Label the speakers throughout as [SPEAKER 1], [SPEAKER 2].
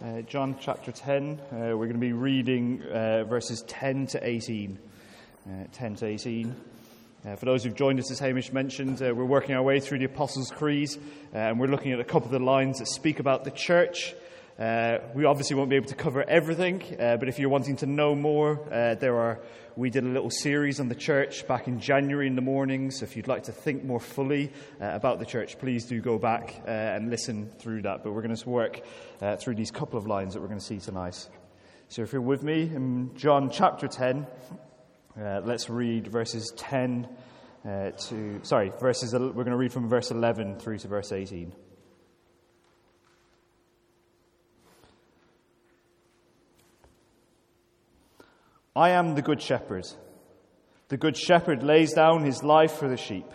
[SPEAKER 1] John chapter 10. We're going to be reading verses 10 to 18. 10 to 18. For those who've joined us, as Hamish mentioned, we're working our way through the Apostles' Creed, and we're looking at a couple of the lines that speak about the church. We obviously won't be able to cover everything, but if you're wanting to know more, we did a little series on the church back in January in the mornings. If you'd like to think more fully about the church, please do go back and listen through that. But we're going to work through these couple of lines that we're going to see tonight. So if you're with me in John chapter 10, let's read verses 10 we're going to read from verse 11 through to verse 18. I am the good shepherd. The good shepherd lays down his life for the sheep.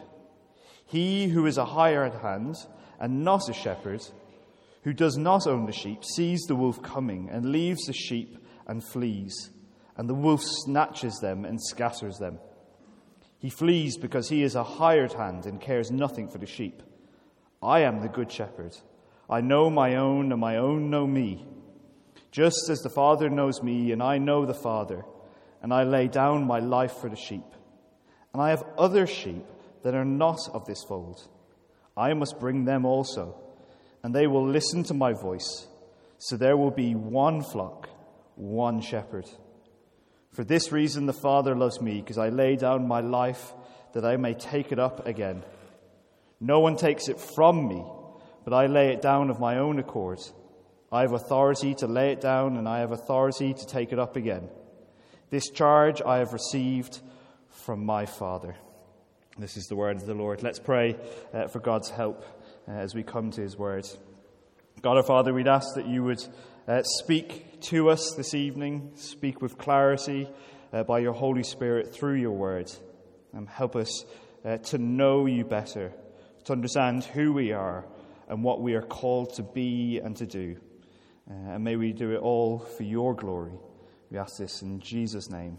[SPEAKER 1] He who is a hired hand and not a shepherd, who does not own the sheep, sees the wolf coming and leaves the sheep and flees, and the wolf snatches them and scatters them. He flees because he is a hired hand and cares nothing for the sheep. I am the good shepherd. I know my own, and my own know me. Just as the Father knows me, and I know the Father, and I lay down my life for the sheep. And I have other sheep that are not of this fold. I must bring them also, and they will listen to my voice. So there will be one flock, one shepherd. For this reason the Father loves me, because I lay down my life that I may take it up again. No one takes it from me, but I lay it down of my own accord. I have authority to lay it down, and I have authority to take it up again. This charge I have received from my Father. This is the word of the Lord. Let's pray for God's help as we come to his word. God our Father, we'd ask that you would speak to us this evening, speak with clarity by your Holy Spirit through your word. Help us to know you better, to understand who we are and what we are called to be and to do. And may we do it all for your glory. We ask this in Jesus' name.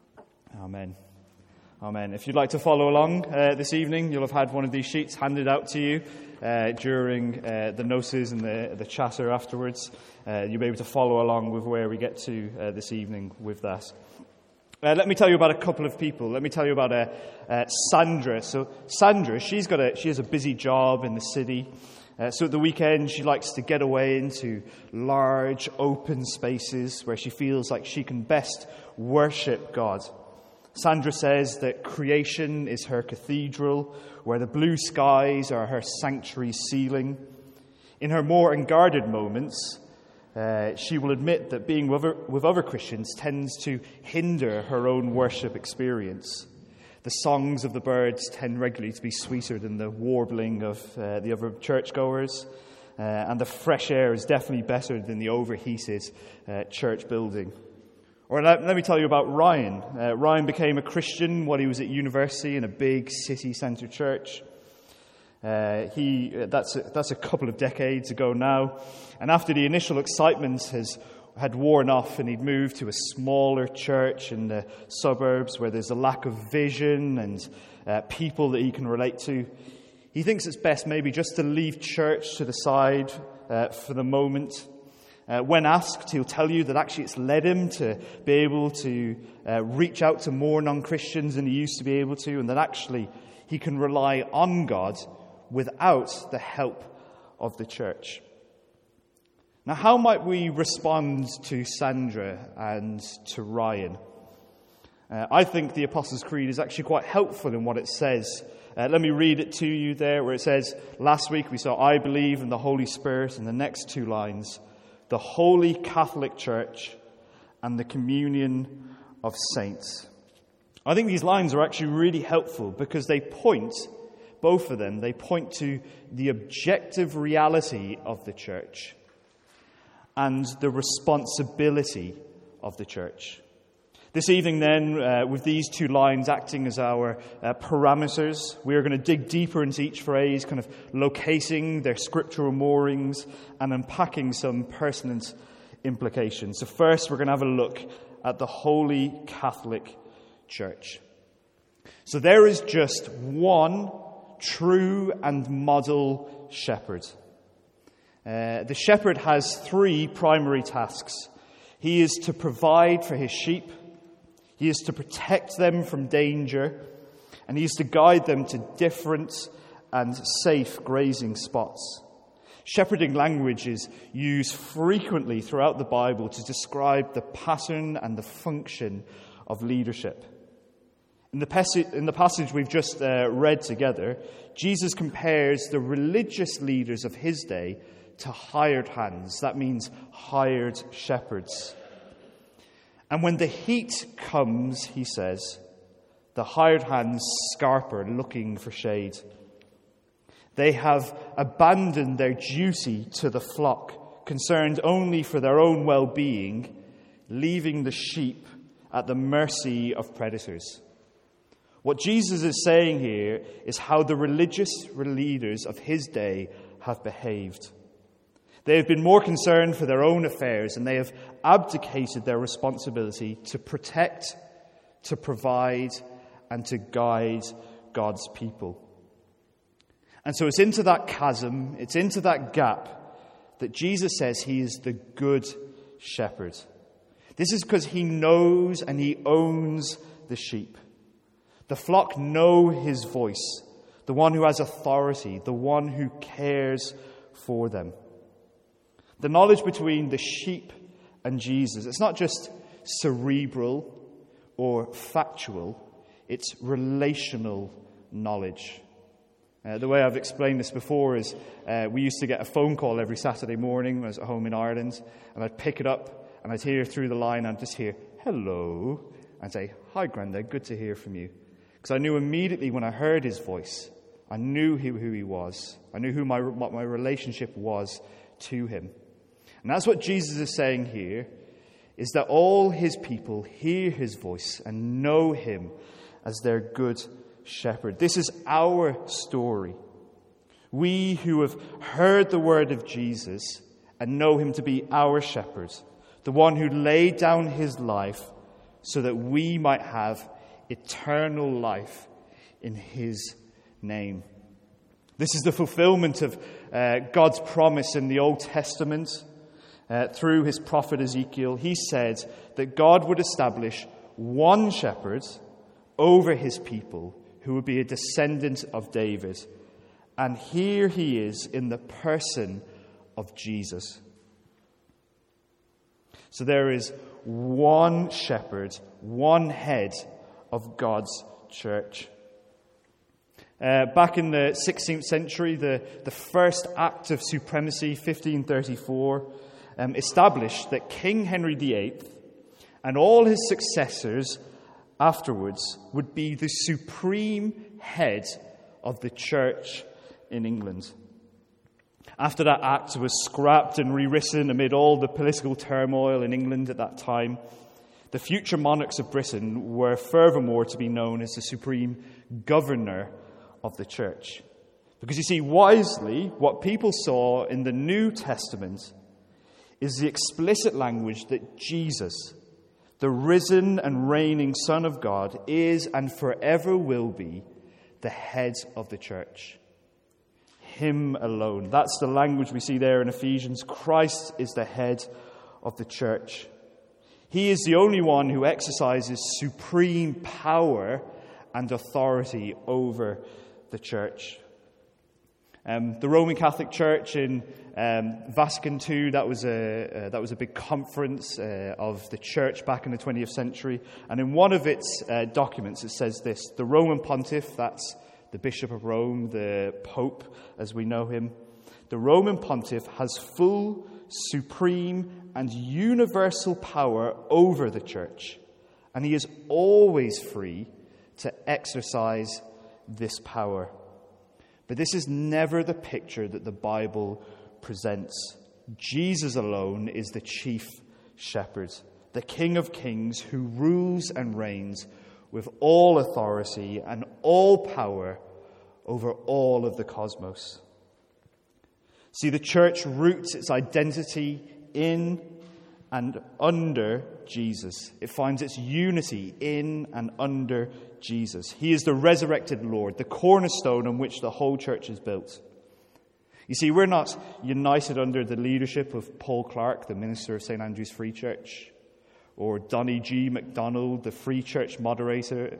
[SPEAKER 1] Amen. Amen. If you'd like to follow along this evening, you'll have had one of these sheets handed out to you during the notices and the chatter afterwards. You'll be able to follow along with where we get to this evening with that. Let me tell you about a couple of people. Let me tell you about Sandra. So Sandra, she has a busy job in the city. So at the weekend, she likes to get away into large, open spaces where she feels like she can best worship God. Sandra says that creation is her cathedral, where the blue skies are her sanctuary ceiling. In her more unguarded moments, she will admit that being with other Christians tends to hinder her own worship experience. The songs of the birds tend regularly to be sweeter than the warbling of the other churchgoers, and the fresh air is definitely better than the overheated church building. Or let me tell you about Ryan. Ryan became a Christian while he was at university in a big city centre church. That's a couple of decades ago now, and after the initial excitement had worn off and he'd moved to a smaller church in the suburbs where there's a lack of vision and people that he can relate to, he thinks it's best maybe just to leave church to the side for the moment. When asked, he'll tell you that actually it's led him to be able to reach out to more non-Christians than he used to be able to, and that actually he can rely on God without the help of the church. Now, how might we respond to Sandra and to Ryan? I think the Apostles' Creed is actually quite helpful in what it says. Let me read it to you there, where it says, last week we saw, I believe in the Holy Spirit, and the next two lines, the Holy Catholic Church and the communion of saints. I think these lines are actually really helpful because both of them point to the objective reality of the church and the responsibility of the church. This evening then, with these two lines acting as our parameters, we are going to dig deeper into each phrase, kind of locating their scriptural moorings and unpacking some pertinent implications. So first, we're going to have a look at the Holy Catholic Church. So there is just one true and model shepherd. The shepherd has three primary tasks. He is to provide for his sheep, he is to protect them from danger, and he is to guide them to different and safe grazing spots. Shepherding language is used frequently throughout the Bible to describe the pattern and the function of leadership. In the passage we've just read together, Jesus compares the religious leaders of his day to hired hands. That means hired shepherds. And when the heat comes, he says, the hired hands scarper looking for shade. They have abandoned their duty to the flock, concerned only for their own well-being, leaving the sheep at the mercy of predators. What Jesus is saying here is how the religious leaders of his day have behaved. They have been more concerned for their own affairs, and they have abdicated their responsibility to protect, to provide, and to guide God's people. And so it's into that chasm, it's into that gap that Jesus says he is the good shepherd. This is because he knows and he owns the sheep. The flock know his voice, the one who has authority, the one who cares for them. The knowledge between the sheep and Jesus, it's not just cerebral or factual, it's relational knowledge. The way I've explained this before is we used to get a phone call every Saturday morning when I was at home in Ireland, and I'd pick it up and I'd hear through the line, and I'd just hear, hello, and say, hi Granda, good to hear from you. Because I knew immediately when I heard his voice, I knew who he was. I knew what my relationship was to him. And that's what Jesus is saying here, is that all his people hear his voice and know him as their good shepherd. This is our story. We who have heard the word of Jesus and know him to be our shepherd, the one who laid down his life so that we might have eternal life in his name. This is the fulfillment of God's promise in the Old Testament through his prophet Ezekiel. He said that God would establish one shepherd over his people who would be a descendant of David. And here he is in the person of Jesus. So there is one shepherd, one head of God's church. Back in the 16th century, the First Act of Supremacy, 1534, established that King Henry VIII and all his successors afterwards would be the supreme head of the church in England. After that act was scrapped and rewritten amid all the political turmoil in England at that time, the future monarchs of Britain were furthermore to be known as the supreme governor of the church. Because you see, wisely, what people saw in the New Testament is the explicit language that Jesus, the risen and reigning Son of God, is and forever will be the head of the church. Him alone. That's the language we see there in Ephesians. Christ is the head of the church. He is the only one who exercises supreme power and authority over the church. The Roman Catholic Church in Vatican II, that was a big conference of the church back in the 20th century. And in one of its documents, it says this: the Roman Pontiff, that's the Bishop of Rome, the Pope as we know him, the Roman Pontiff has full, supreme, and universal power over the church. And he is always free to exercise this power. But this is never the picture that the Bible presents. Jesus alone is the chief shepherd, the King of Kings who rules and reigns with all authority and all power over all of the cosmos. See, the church roots its identity in and under Jesus. It finds its unity in and under Jesus. He is the resurrected Lord, the cornerstone on which the whole church is built. You see, we're not united under the leadership of Paul Clark, the minister of St. Andrew's Free Church, or Donnie G. MacDonald, the Free Church moderator,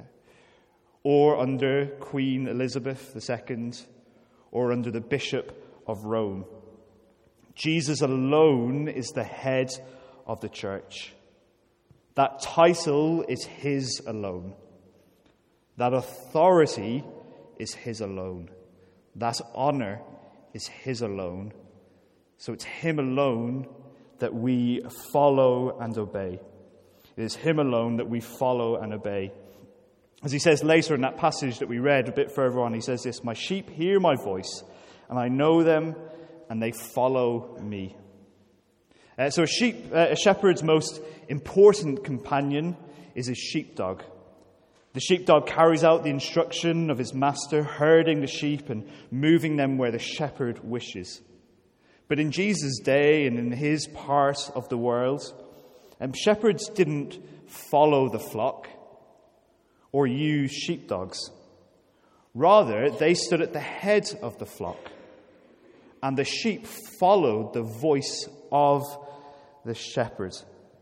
[SPEAKER 1] or under Queen Elizabeth II, or under the Bishop of Rome. Jesus alone is the head of the church. That title is his alone. That authority is his alone. That honor is his alone. So it's him alone that we follow and obey. It is him alone that we follow and obey. As he says later in that passage that we read a bit further on, he says this, "My sheep hear my voice, and I know them, and they follow me." So a shepherd's most important companion is his sheepdog. The sheepdog carries out the instruction of his master, herding the sheep and moving them where the shepherd wishes. But in Jesus' day and in his part of the world, shepherds didn't follow the flock or use sheepdogs. Rather, they stood at the head of the flock, and the sheep followed the voice of the shepherd.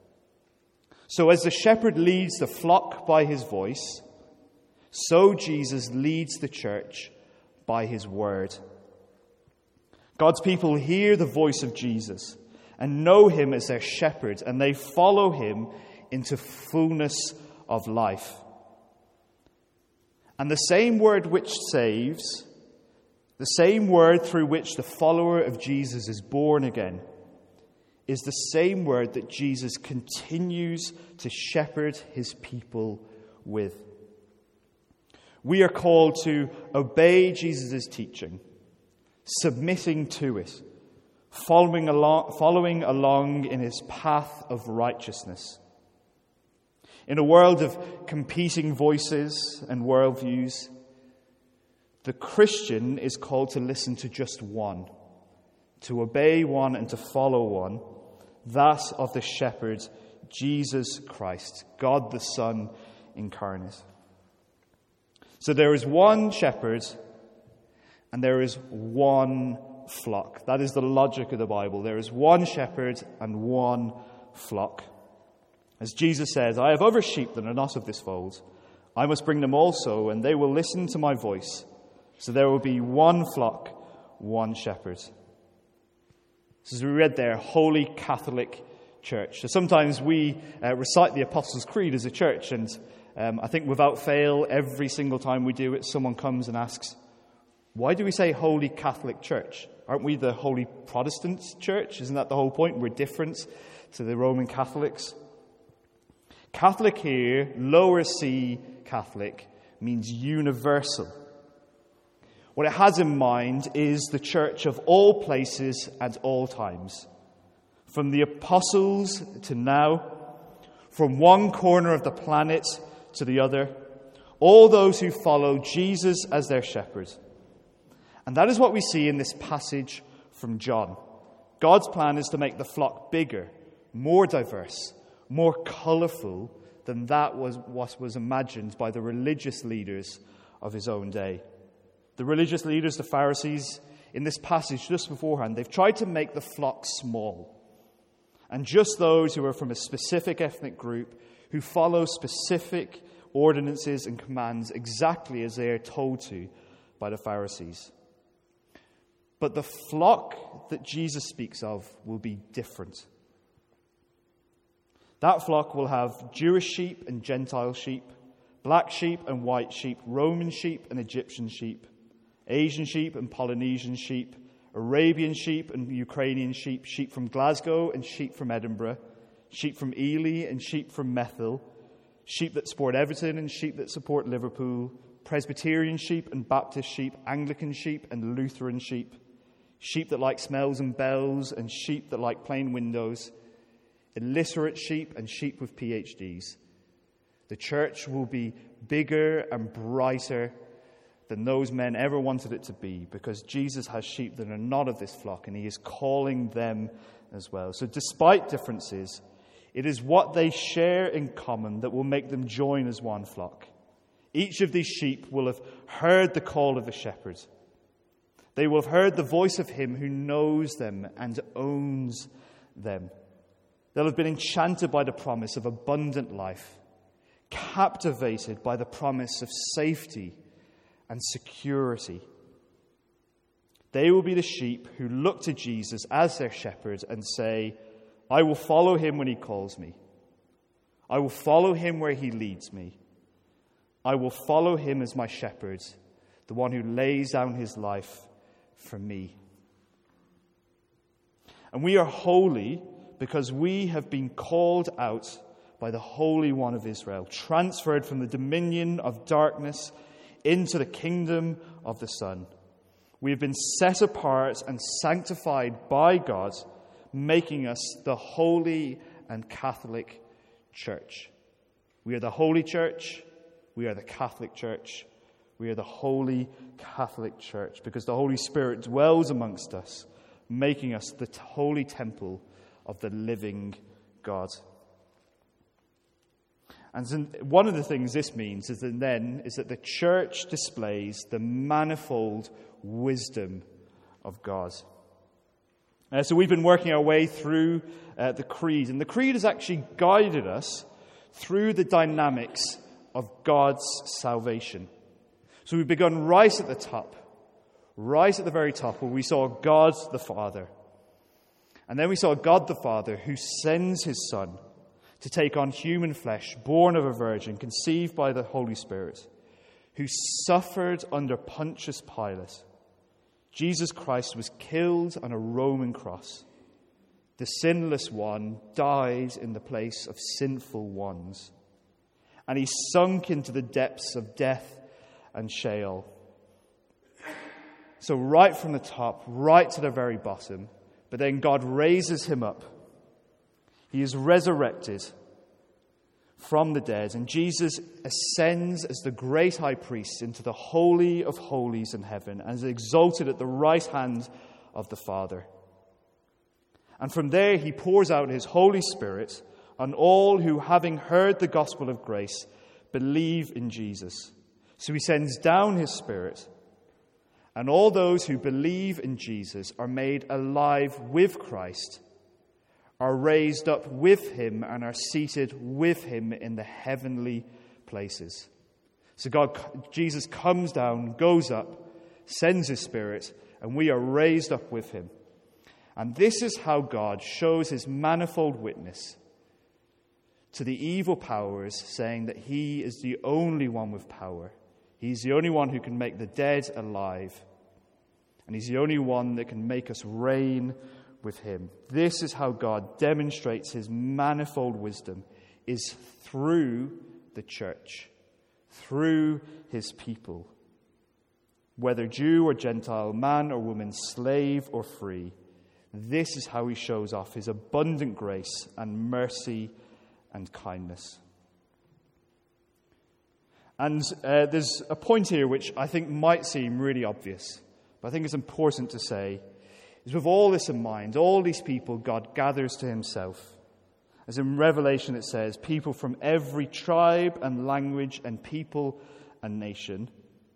[SPEAKER 1] So as the shepherd leads the flock by his voice, so Jesus leads the church by his word. God's people hear the voice of Jesus and know him as their shepherd, and they follow him into fullness of life. And the same word which saves, the same word through which the follower of Jesus is born again, is the same word that Jesus continues to shepherd his people with. We are called to obey Jesus' teaching, submitting to it, following along in his path of righteousness. In a world of competing voices and worldviews, the Christian is called to listen to just one, to obey one and to follow one, that of the shepherd, Jesus Christ, God the Son incarnate. So there is one shepherd and there is one flock. That is the logic of the Bible. There is one shepherd and one flock. As Jesus says, "I have other sheep that are not of this fold. I must bring them also, and they will listen to my voice. So there will be one flock, one shepherd." So as we read there, Holy Catholic Church. So sometimes we recite the Apostles' Creed as a church, and I think without fail, every single time we do it, someone comes and asks, "Why do we say Holy Catholic Church? Aren't we the Holy Protestant Church? Isn't that the whole point? We're different to the Roman Catholics." Catholic here, lower C Catholic, means universal. What it has in mind is the church of all places and all times. From the apostles to now, from one corner of the planet to the other, all those who follow Jesus as their shepherd. And that is what we see in this passage from John. God's plan is to make the flock bigger, more diverse, more colourful than that was what was imagined by the religious leaders of his own day. The religious leaders, the Pharisees, in this passage just beforehand, they've tried to make the flock small. And just those who are from a specific ethnic group, who follow specific ordinances and commands exactly as they are told to by the Pharisees. But the flock that Jesus speaks of will be different. That flock will have Jewish sheep and Gentile sheep, black sheep and white sheep, Roman sheep and Egyptian sheep, Asian sheep and Polynesian sheep, Arabian sheep and Ukrainian sheep, sheep from Glasgow and sheep from Edinburgh, sheep from Ely and sheep from Methil, sheep that support Everton and sheep that support Liverpool, Presbyterian sheep and Baptist sheep, Anglican sheep and Lutheran sheep, sheep that like smells and bells and sheep that like plain windows, illiterate sheep and sheep with PhDs. The church will be bigger and brighter than those men ever wanted it to be, because Jesus has sheep that are not of this flock, and he is calling them as well. So despite differences, it is what they share in common that will make them join as one flock. Each of these sheep will have heard the call of the shepherd. They will have heard the voice of him who knows them and owns them. They'll have been enchanted by the promise of abundant life, captivated by the promise of safety and security. They will be the sheep who look to Jesus as their shepherd and say, I will follow him when he calls me. I will follow him where he leads me. I will follow him as my shepherd, the one who lays down his life for me. And we are holy because we have been called out by the Holy One of Israel, transferred from the dominion of darkness into the kingdom of the Son. We have been set apart and sanctified by God, making us the holy and Catholic Church. We are the Holy Church. We are the Catholic Church. We are the Holy Catholic Church because the Holy Spirit dwells amongst us, making us the holy temple of the living God. And one of the things this means is that the church displays the manifold wisdom of God. So we've been working our way through the Creed, and the Creed has actually guided us through the dynamics of God's salvation. So we've begun right at the top, right at the very top, where we saw God the Father. And then we saw God the Father who sends his Son to take on human flesh, born of a virgin, conceived by the Holy Spirit, who suffered under Pontius Pilate. Jesus Christ was killed on a Roman cross. The sinless one died in the place of sinful ones. And he sunk into the depths of death and Sheol. So right from the top, right to the very bottom, but then God raises him up. He is resurrected from the dead, and Jesus ascends as the great high priest into the Holy of Holies in heaven and is exalted at the right hand of the Father. And from there he pours out his Holy Spirit on all who, having heard the gospel of grace, believe in Jesus. So he sends down his Spirit, and all those who believe in Jesus are made alive with Christ, are raised up with him, and are seated with him in the heavenly places. So Jesus comes down, goes up, sends his Spirit, and we are raised up with him. And this is how God shows his manifold witness to the evil powers, saying that he is the only one with power. He's the only one who can make the dead alive. And he's the only one that can make us reign with him. This is how God demonstrates his manifold wisdom, is through the church, through his people. Whether Jew or Gentile, man or woman, slave or free, this is how he shows off his abundant grace and mercy and kindness. And there's a point here which I think might seem really obvious, but I think it's important to say, is with all this in mind, all these people God gathers to himself. As in Revelation it says, people from every tribe and language and people and nation.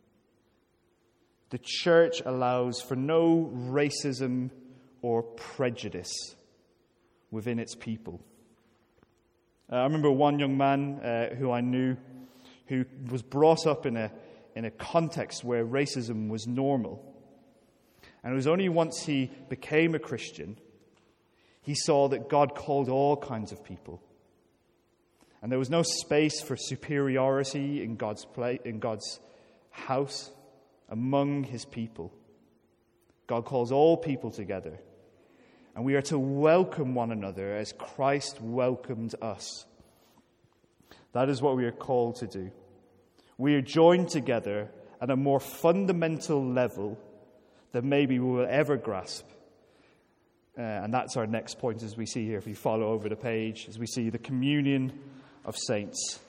[SPEAKER 1] The church allows for no racism or prejudice within its people. I remember one young man who I knew who was brought up in a context where racism was normal. And it was only once he became a Christian, he saw that God called all kinds of people. And there was no space for superiority in God's house, among his people. God calls all people together. And we are to welcome one another as Christ welcomed us. That is what we are called to do. We are joined together at a more fundamental level than maybe we will ever grasp. And that's our next point, as we see here, if we follow over the page, as we see the communion of saints.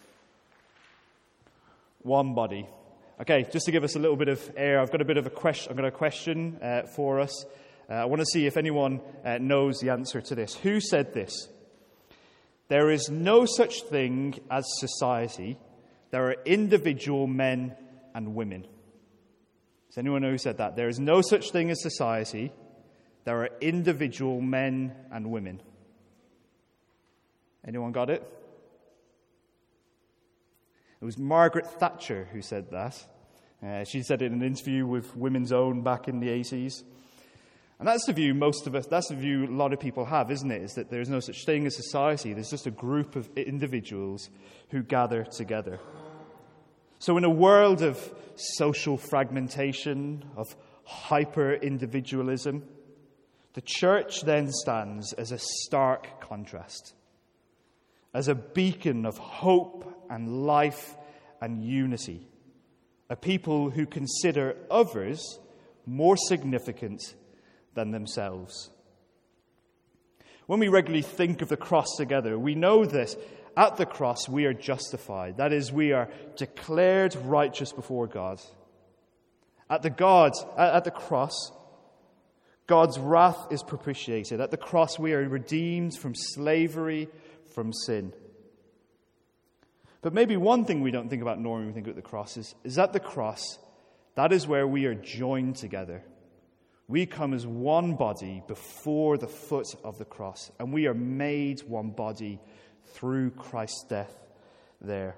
[SPEAKER 1] One body. Okay, just to give us a little bit of air, I've got a bit of a question. I've got a question for us. I want to see if anyone knows the answer to this. Who said this? There is no such thing as society. There are individual men and women. Does anyone know who said that? There is no such thing as society. There are individual men and women. Anyone got it? It was Margaret Thatcher who said that. She said it in an interview with Women's Own back in the 80s. And that's the view that's the view a lot of people have, isn't it? Is that there's no such thing as society. There's just a group of individuals who gather together. So in a world of social fragmentation, of hyper-individualism, the church then stands as a stark contrast, as a beacon of hope and life and unity, a people who consider others more significant than themselves. When we regularly think of the cross together, we know that at the cross we are justified. That is, we are declared righteous before God. At the cross, God's wrath is propitiated. At the cross we are redeemed from slavery, from sin. But maybe one thing we don't think about normally when we think about the cross is at the cross, that is where we are joined together. We come as one body before the foot of the cross, and we are made one body through Christ's death there.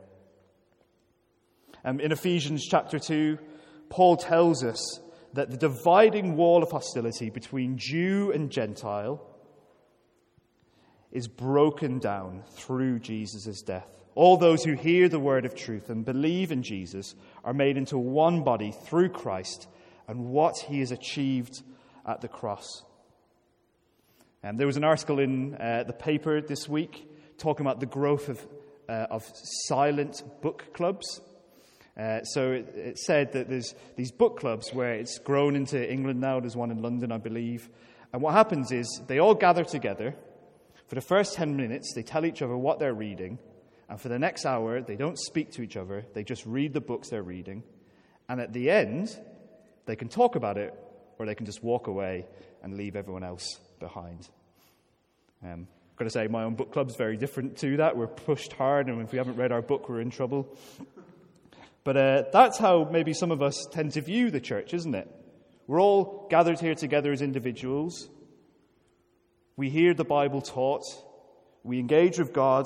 [SPEAKER 1] In Ephesians chapter 2, Paul tells us that the dividing wall of hostility between Jew and Gentile is broken down through Jesus' death. All those who hear the word of truth and believe in Jesus are made into one body through Christ and what he has achieved at the cross. And there was an article in the paper this week talking about the growth of silent book clubs. So it said that there's these book clubs where it's grown into England now. There's one in London, I believe. And what happens is they all gather together. For the first 10 minutes, they tell each other what they're reading. And for the next hour, they don't speak to each other. They just read the books they're reading. And at the end, they can talk about it, or they can just walk away and leave everyone else behind. I've got to say, my own book club's very different to that. We're pushed hard, and if we haven't read our book, we're in trouble. But that's how maybe some of us tend to view the church, isn't it? We're all gathered here together as individuals. We hear the Bible taught. We engage with God.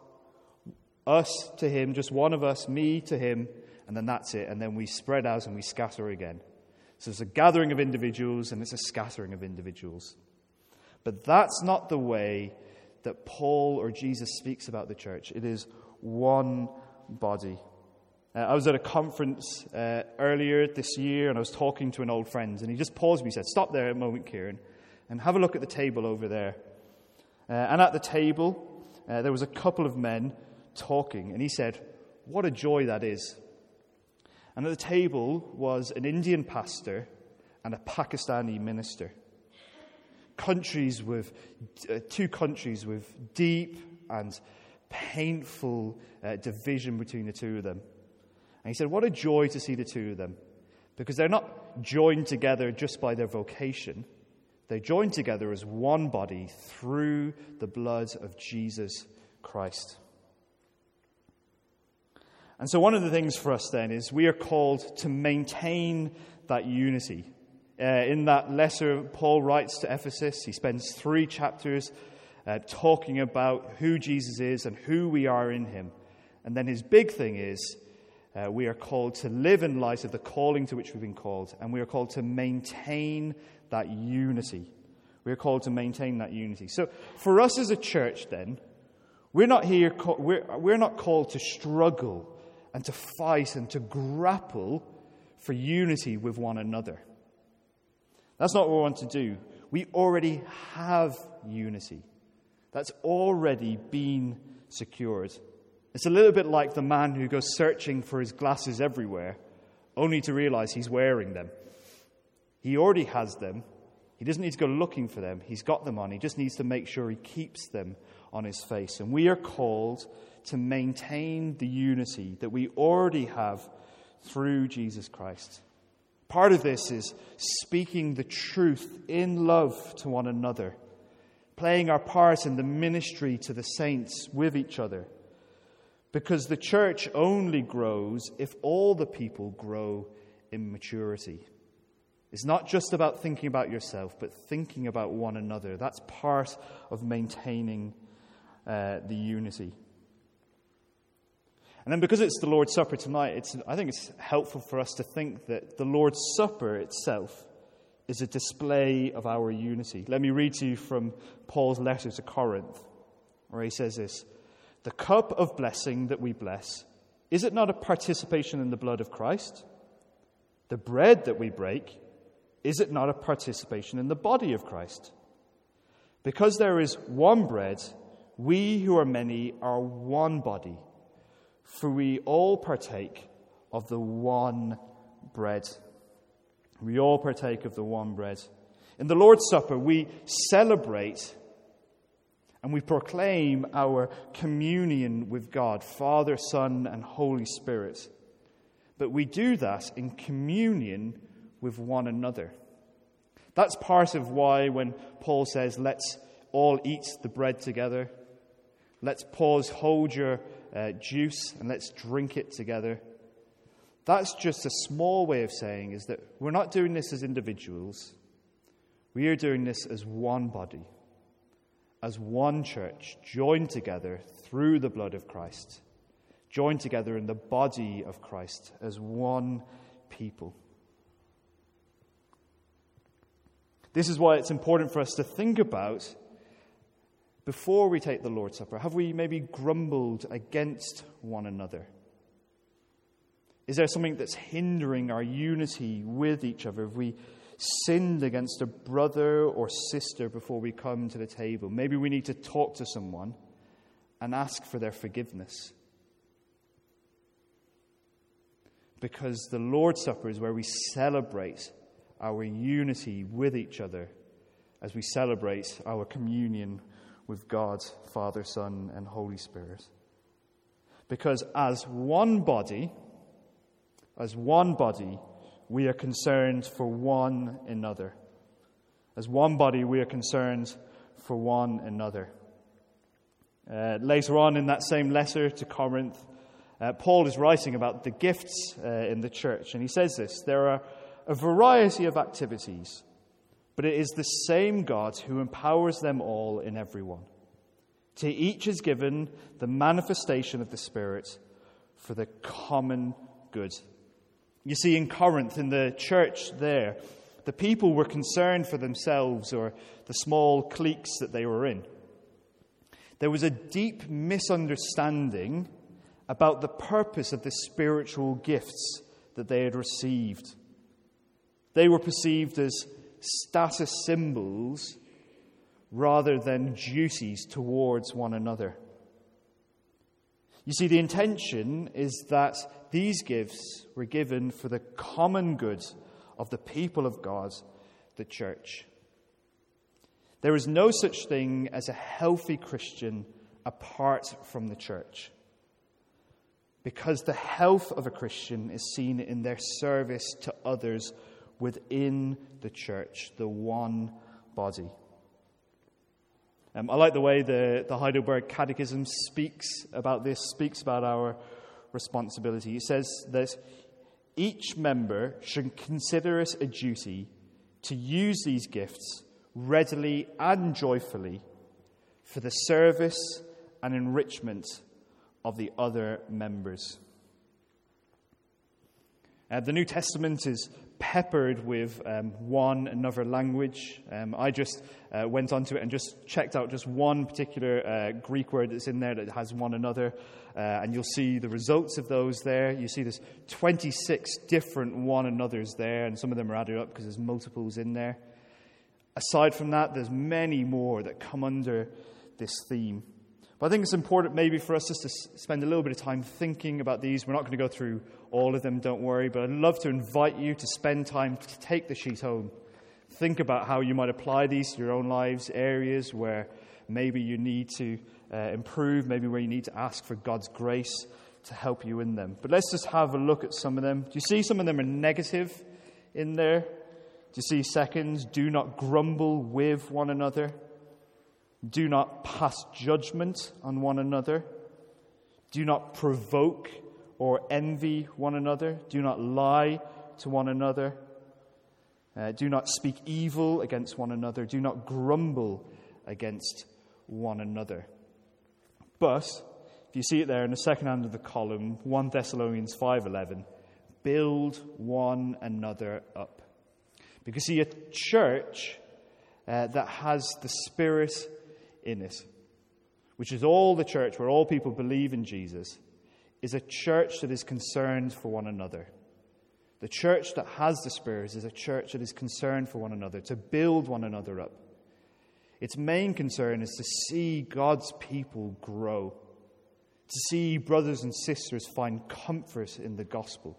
[SPEAKER 1] Us to him, just one of us, me to him, and then that's it. And then we spread out and we scatter again. So it's a gathering of individuals and it's a scattering of individuals. But that's not the way that Paul or Jesus speaks about the church. It is one body. I was at a conference earlier this year, and I was talking to an old friend, and he just paused me and said, "Stop there a moment, Kieran, and have a look at the table over there." And at the table, there was a couple of men talking, and he said, "What a joy that is." And at the table was an Indian pastor and a Pakistani minister. Two countries with deep and painful division between the two of them. And he said, what a joy to see the two of them, because they're not joined together just by their vocation. They're joined together as one body through the blood of Jesus Christ. And so one of the things for us then is we are called to maintain that unity. In that letter Paul writes to Ephesus, he spends 3 chapters talking about who Jesus is and who we are in him. And then his big thing is we are called to live in light of the calling to which we've been called. And we are called to maintain that unity. We are called to maintain that unity. So for us as a church then, we're not called to struggle and to fight and to grapple for unity with one another. That's not what we want to do. We already have unity. That's already been secured. It's a little bit like the man who goes searching for his glasses everywhere, only to realize he's wearing them. He already has them. He doesn't need to go looking for them. He's got them on. He just needs to make sure he keeps them on his face. And we are called to maintain the unity that we already have through Jesus Christ. Part of this is speaking the truth in love to one another, playing our part in the ministry to the saints with each other. Because the church only grows if all the people grow immaturity. It's not just about thinking about yourself, but thinking about one another. That's part of maintaining the unity. And then because it's the Lord's Supper tonight, I think it's helpful for us to think that the Lord's Supper itself is a display of our unity. Let me read to you from Paul's letter to Corinth, where he says this: "The cup of blessing that we bless, is it not a participation in the blood of Christ? The bread that we break, is it not a participation in the body of Christ? Because there is one bread, we who are many are one body, for we all partake of the one bread." We all partake of the one bread. In the Lord's Supper, we celebrate and we proclaim our communion with God, Father, Son, and Holy Spirit. But we do that in communion with one another. That's part of why when Paul says, let's all eat the bread together, let's hold your juice and let's drink it together. That's just a small way of saying is that we're not doing this as individuals. We are doing this as one body, as one church, joined together through the blood of Christ, joined together in the body of Christ as one people. This is why it's important for us to think about, before we take the Lord's Supper, have we maybe grumbled against one another? Is there something that's hindering our unity with each other? Have we sinned against a brother or sister before we come to the table? Maybe we need to talk to someone and ask for their forgiveness. Because the Lord's Supper is where we celebrate our unity with each other as we celebrate our communion with God, Father, Son, and Holy Spirit. Because as one body, we are concerned for one another. As one body, we are concerned for one another. Later on in that same letter to Corinth, Paul is writing about the gifts in the church, and he says this: "There are a variety of activities, but it is the same God who empowers them all in everyone. To each is given the manifestation of the Spirit for the common good." You see, in Corinth, in the church there, the people were concerned for themselves or the small cliques that they were in. There was a deep misunderstanding about the purpose of the spiritual gifts that they had received. They were perceived as status symbols rather than duties towards one another. You see, the intention is that these gifts were given for the common good of the people of God, the church. There is no such thing as a healthy Christian apart from the church, because the health of a Christian is seen in their service to others within the church, the one body. I like the way the Heidelberg Catechism speaks about this, speaks about our responsibility. It says that each member should consider it a duty to use these gifts readily and joyfully for the service and enrichment of the other members. The New Testament is peppered with one another language. I just went onto it and just checked out just one particular Greek word that's in there that has one another, and you'll see the results of those there. You see there's 26 different one another's there, and some of them are added up because there's multiples in there. Aside from that, there's many more that come under this theme. But I think it's important maybe for us just to spend a little bit of time thinking about these. We're not going to go through all of them, don't worry, but I'd love to invite you to spend time to take the sheet home. Think about how you might apply these to your own lives, areas where maybe you need to improve, maybe where you need to ask for God's grace to help you in them. But let's just have a look at some of them. Do you see some of them are negative in there? Do you see seconds? Do not grumble with one another. Do not pass judgment on one another. Do not provoke or envy one another. Do not lie to one another. Do not speak evil against one another. Do not grumble against one another. But, if you see it there in the second hand of the column, 1 Thessalonians 5:11, build one another up. Because see, a church that has the Spirit in it, which is all the church where all people believe in Jesus, is a church that is concerned for one another. The church that has the Spirit is a church that is concerned for one another, to build one another up. Its main concern is to see God's people grow, to see brothers and sisters find comfort in the gospel,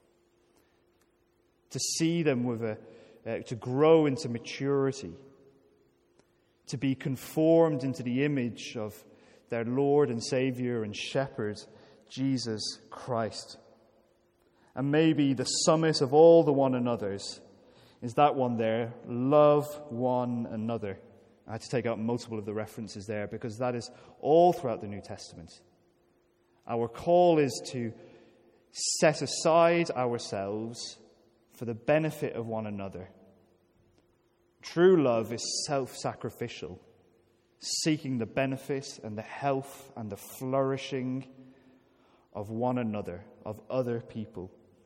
[SPEAKER 1] to see them to grow into maturity, to be conformed into the image of their Lord and Savior and Shepherd, Jesus Christ. And maybe the summit of all the one another's is that one there, love one another. I had to take out multiple of the references there because that is all throughout the New Testament. Our call is to set aside ourselves for the benefit of one another. True love is self-sacrificial, seeking the benefit and the health and the flourishing of one another, of other people.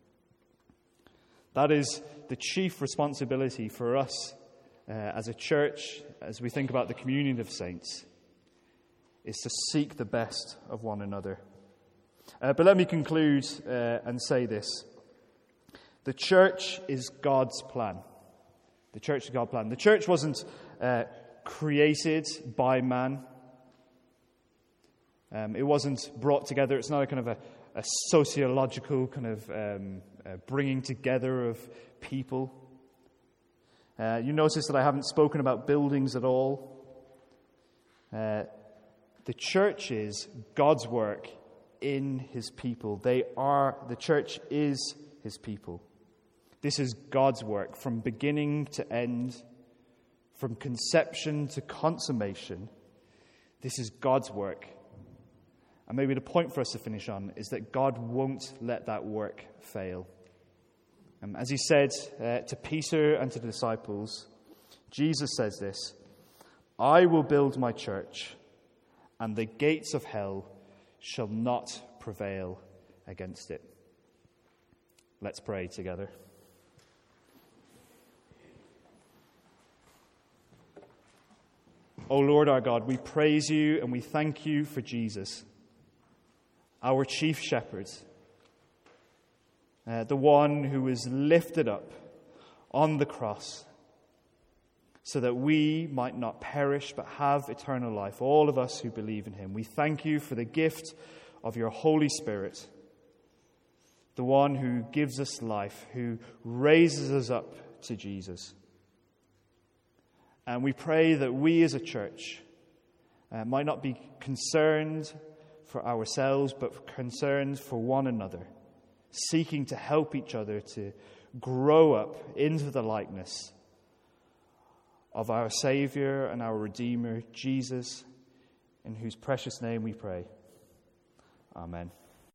[SPEAKER 1] That is the chief responsibility for us as a church, as we think about the communion of saints, is to seek the best of one another. But let me conclude and say this. The church is God's plan. The church is God's plan. The church wasn't created by man. It wasn't brought together. It's not a kind of a sociological kind of bringing together of people. You notice that I haven't spoken about buildings at all. The church is God's work in his people. The church is his people. This is God's work from beginning to end, from conception to consummation. This is God's work. And maybe the point for us to finish on is that God won't let that work fail. As he said to Peter and to the disciples, Jesus says this, "I will build my church, and the gates of hell shall not prevail against it." Let's pray together. O Lord our God, we praise you and we thank you for Jesus, our chief shepherd, the one who was lifted up on the cross so that we might not perish but have eternal life, all of us who believe in him. We thank you for the gift of your Holy Spirit, the one who gives us life, who raises us up to Jesus. And we pray that we as a church might not be concerned for ourselves, but concerned for one another, seeking to help each other to grow up into the likeness of our Savior and our Redeemer, Jesus, in whose precious name we pray. Amen.